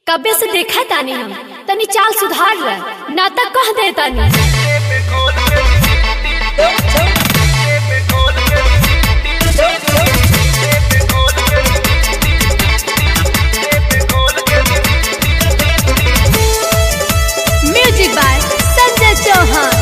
कबे से देखा तानी हम तनी चाल सुधार रहा ना तक कह दे तानी। Music by Sanjay Chauhan.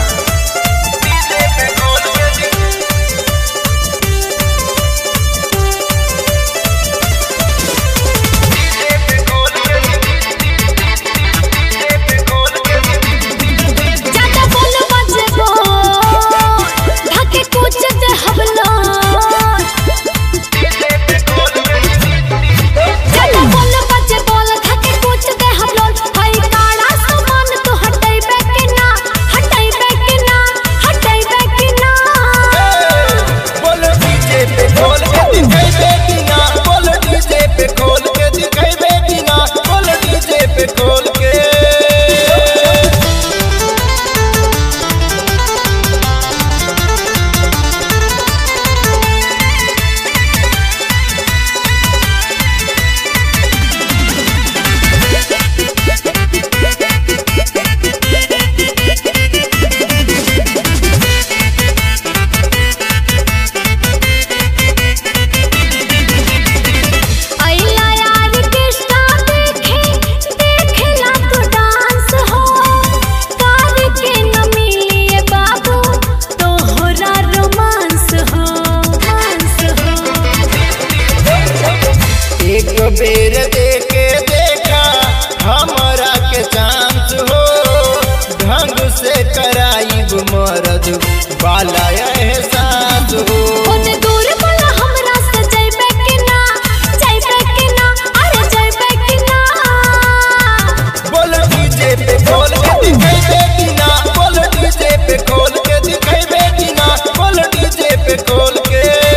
बेर देके देखा हमरा के चांस हो, ढंग से कराइब मरद वाला एहसास हो। दूर बोला हमरा से जइबे कि ना, जइबे कि ना, अरे जइबे कि ना। बोल डीजे पे खोल के दिखाइबे कि ना, बोल डीजे पे खोल के दिखाइबे कि ना, बोल डीजे पे खोल के।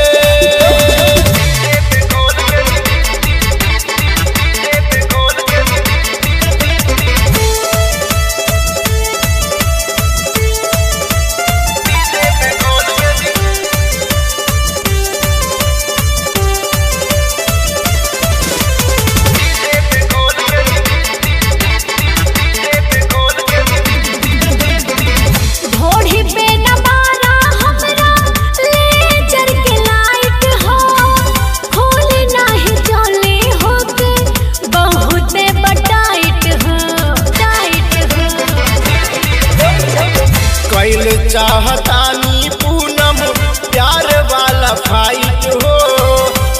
चाहतानी पूनम प्यार वाला फाइट हो,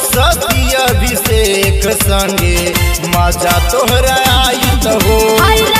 सती अभिषेक संगे मजा तोहरा आइत हो।